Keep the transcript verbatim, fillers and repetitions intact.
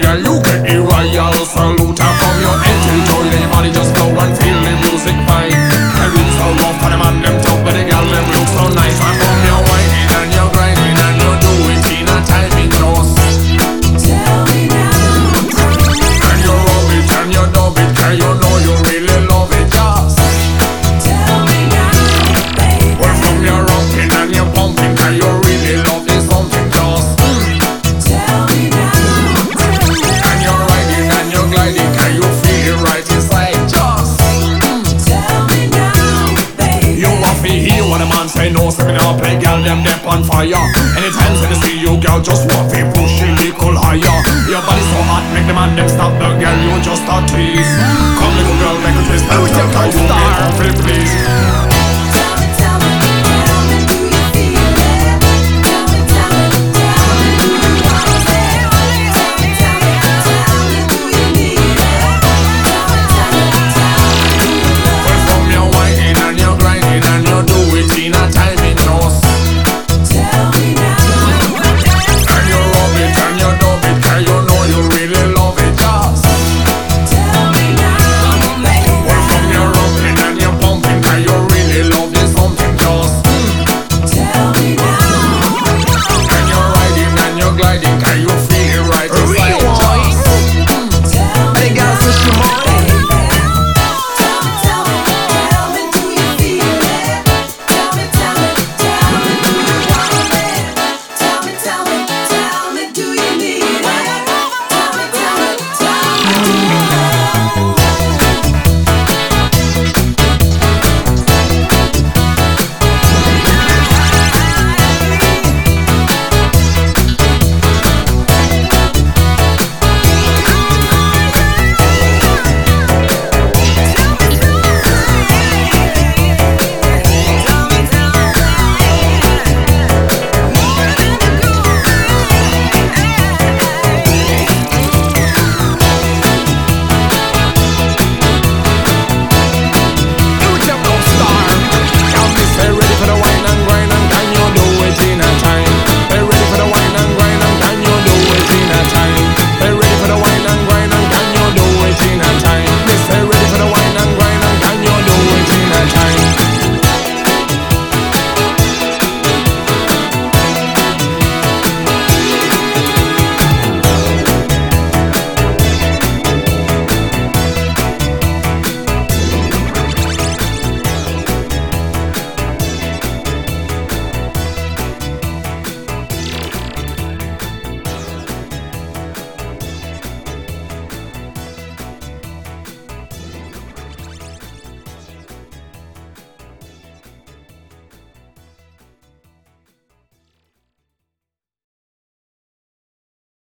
girl, you get the royal salute. And from your head to the toe, then your body just go and feel the music fine. And it's so rough for the man, them tough, but the girl, them look so nice. And from your whining and your grinding and you do it in a timing just. Tell me now. And you rub it and you dub it, girl, you know you really love it just. Tell me now, baby. Well, from your rocking and your pumping, girl, you really love this something just. Tell me now. And you're riding and you're gliding, girl, you feel it right inside just. Tell me now, baby. You want me hear what a man say, no, so me now play, girl, them dep on fire. Anytime when they see you, girl, just want me push a little higher. Your body so hot, make the man them stop, the girl, you just a tease. Come little girl, make a twist, and tell her you make her feel please.